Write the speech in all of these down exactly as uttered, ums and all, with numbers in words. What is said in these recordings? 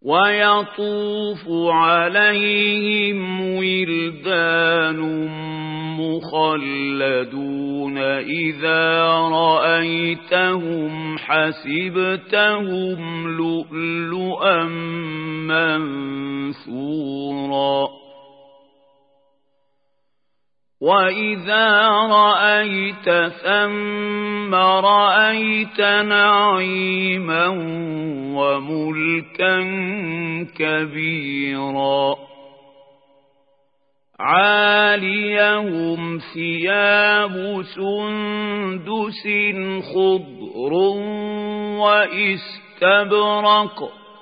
ويطوف عليهم ولدان مخلدون إذا رأيتهم حسبتهم لؤلؤا منثورا وإذا رأيت ثم رأيت نعيما وملكا كبيرا عاليهم ثياب سندس خضر واستبرق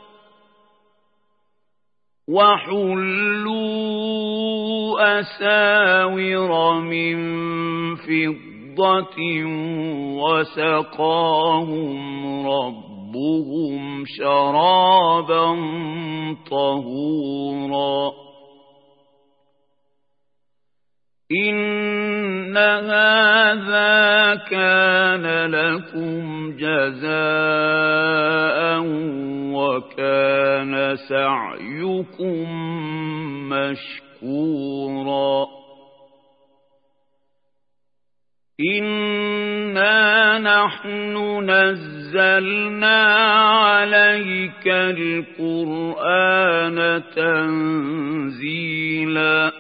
وحلوا أساور من فضة وسقاهم ربهم شرابا طهورا إن هذا كان لكم جزاء وكان سعيكم مشكورا إنا نحن نزلنا عليك القرآن تنزيلا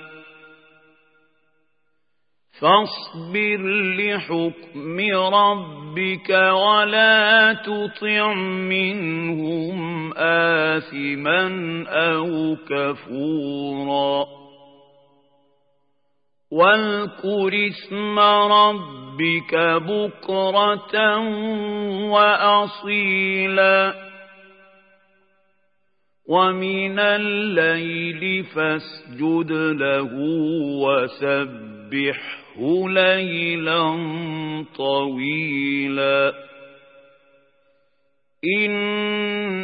فاصبر لحكم ربك ولا تطع منهم آثما أو كفورا واذكر اسم ربك بكرة وأصيلا ومن الليل فاسجد له وسبحه ليلا طويلا إن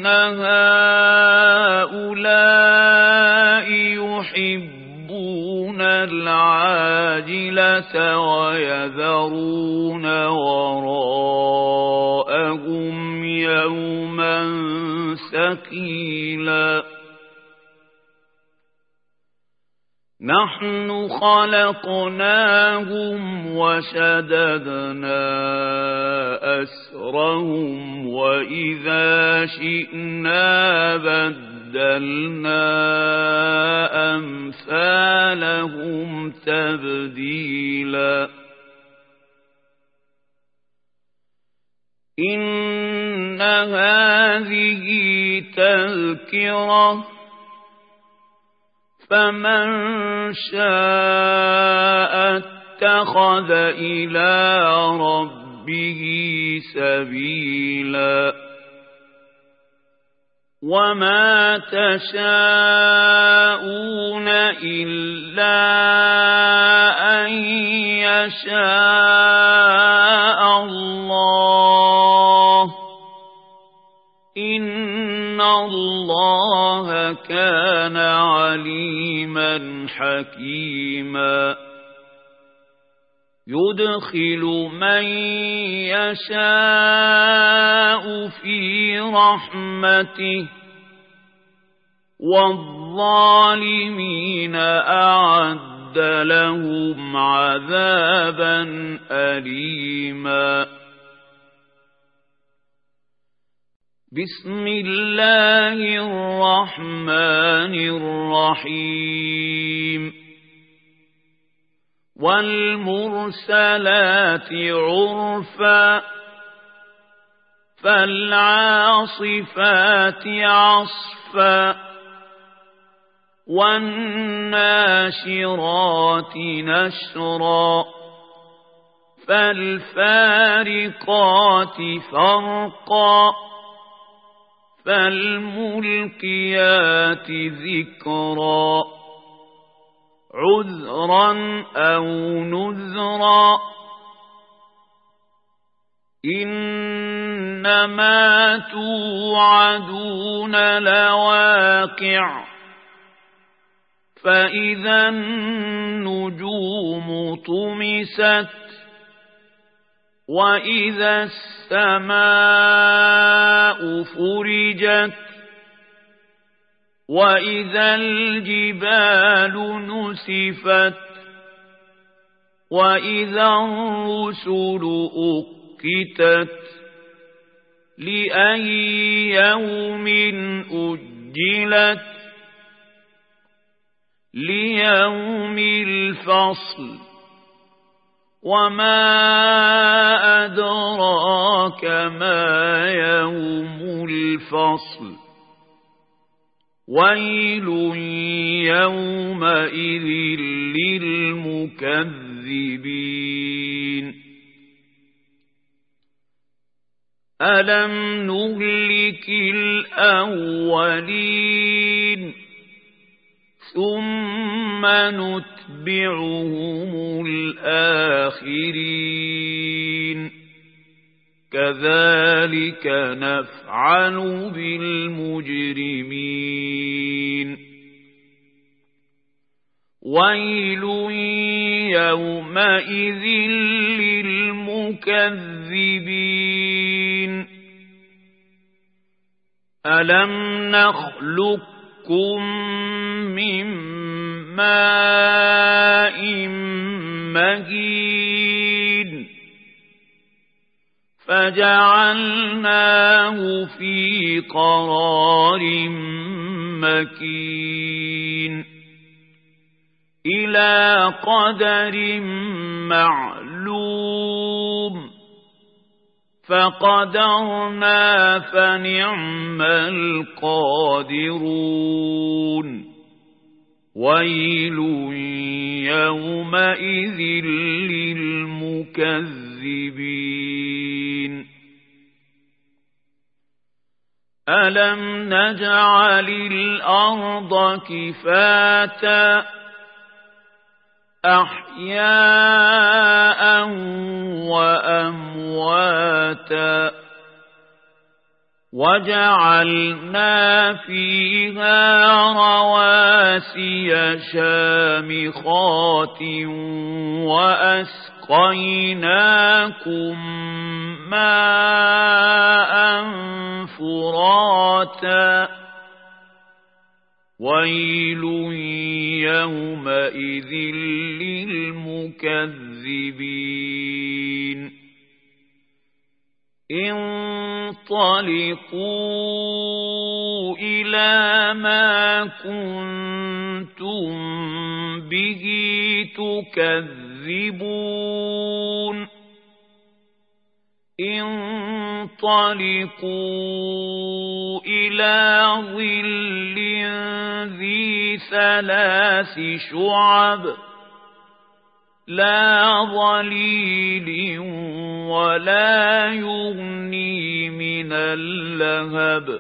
هؤلاء يحبون العاجلة ويذرون وراءهم يوما ثقيلا نحن خلقناهم وشددنا أسرهم وإذا شئنا بدلنا أمثالهم تبديلا إن هذه تذكرة فمن شاء اتخذ إلى ربه سبيلا وما تشاءون إلا أن يشاء الله إن الله كان عليما حكيما يدخل من يشاء في رحمته والظالمين أعد لهم عذابا أليما بسم الله الرحمن الرحيم والمرسلات عرفا فالعاصفات عصفا والناشرات نشرا فالفارقات فرقا فالملقيات ذكرا عذرا أو نذرا إنما توعدون لواقع فإذا النجوم طمست وإذا السماء فرجت وإذا الجبال نسفت وإذا الرسل أقتت لأي يوم أجلت ليوم الفصل وما أدراك ما يوم الفصل ويل يومئذ للمكذبين ألم نهلك الأولين ثم نتبعهم الآخرين كذلك نفعل بالمجرمين ويل يومئذ للمكذبين ألم نخلقكم من ماء مهين فجعلناه في قرار مكين إلى قدر معلوم فقدرنا فنعم القادرون ويل يومئذ للمكذبين ألم نجعل الأرض كفاتا أحياء وأمواتا وجعلنا فيها رواسي شامخات وأسقيناكم ماء فراتا ويل يومئذ للمكذبين انطلقوا إلى ما كنتم به تكذبون انطلقوا إلى ظل ذي ثلاث شعب لا ظليل ولا يغني من اللهب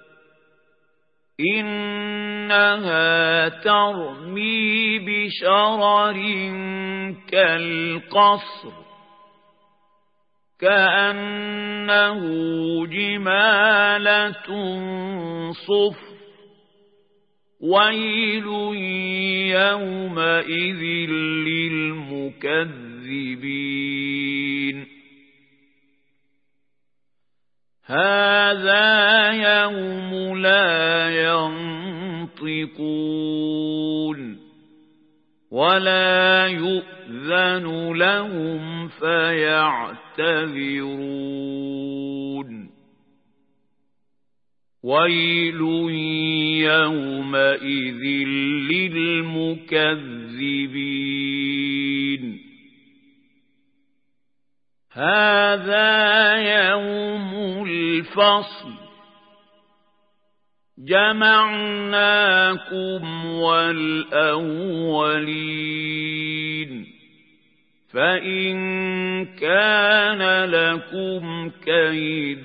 إنها ترمي بشرر كالقصر كأنه جمالة صفر ويل يومئذ للمكذبين هذا يوم لا ينطقون ولا يؤذن لهم فيعتذرون ويل يومئذ للمكذبين هذا يوم الفصل جمعناكم والأولين فإن كان لكم كيد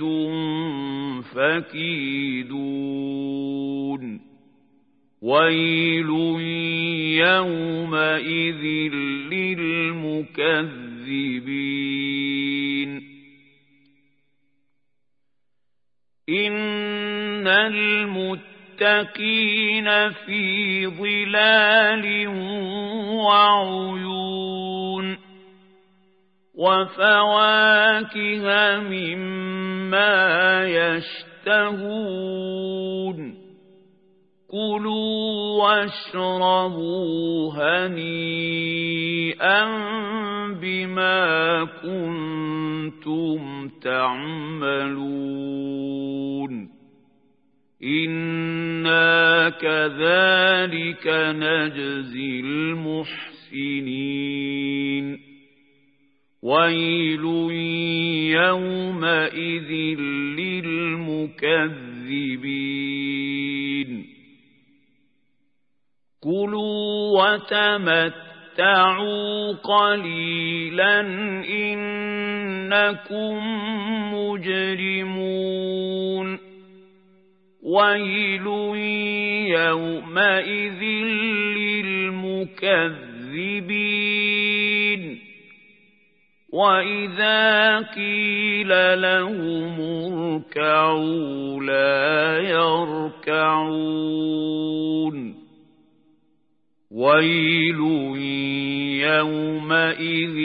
فكيدون ويل يومئذ للمكذبين إن المتقين في ظلال وعيون وفواكه مما يشتهون واشربوا هنيئا بما كنتم تعملون إنا كذلك نجزي المحسنين ويل يومئذ للمكذبين كلوا وتمتعوا قليلا إنكم مجرمون ويل يومئذ للمكذبين وإذا قيل لهم اركعوا لا يركعون ويل يومئذ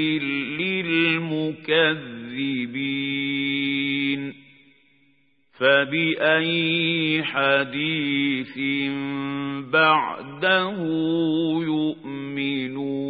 للمكذبين فبأي حديث بعده يؤمنون